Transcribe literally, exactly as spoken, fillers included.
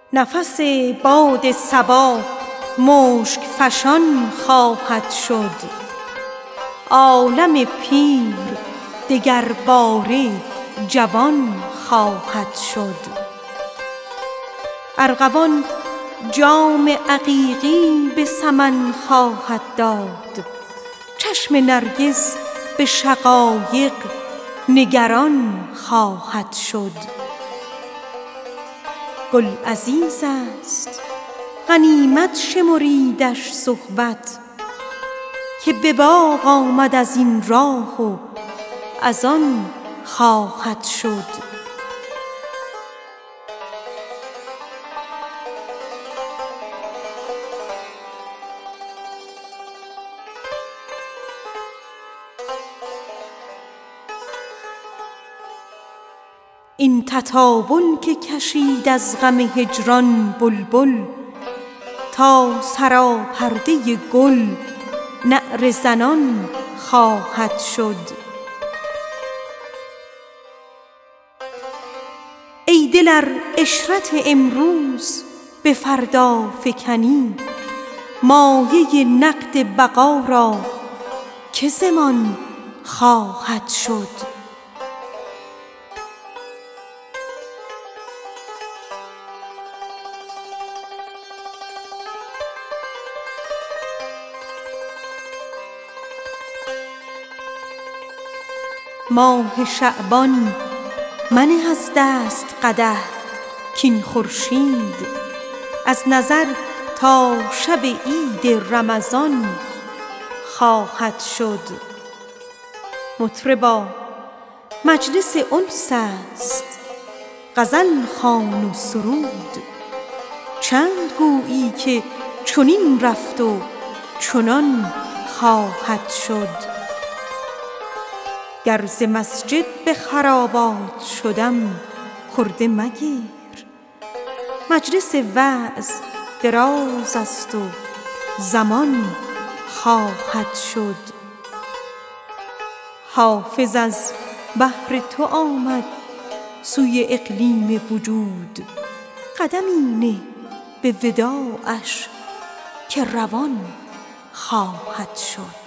نفس باد صبا مشک فشان خواهد شد، عالم پیر دگر باره جوان خواهد شد. ارغوان جام عقیقی به سمن خواهد داد، چشم نرگس به شقایق نگران خواهد شد. گل عزیز است غنیمت شمریدش صحبت، که به باغ آمد از این راه و از آن خواهد شد. این تطاول که کشید از غم هجران بلبل، تا سراپرده گل نعره زنان خواهد شد. ای دل ار عشرت امروز به فردا فکنی، مایه نقد بقا را که ضمان خواهد شد. ماه شعبان منه از دست قدح، کین خورشید از نظر تا شب عید رمضان خواهد شد. مطربا مجلس انس است، غزل خوان و سرود، چند گویی که چنین رفت و چنان خواهد شد. گر ز مسجد به خرابات شدم خرده مگیر، مجلس وعظ دراز است و زمان خواهد شد. حافظ از بهر تو آمد سوی اقلیم وجود، قدمی نه به وداعش که روان خواهد شد.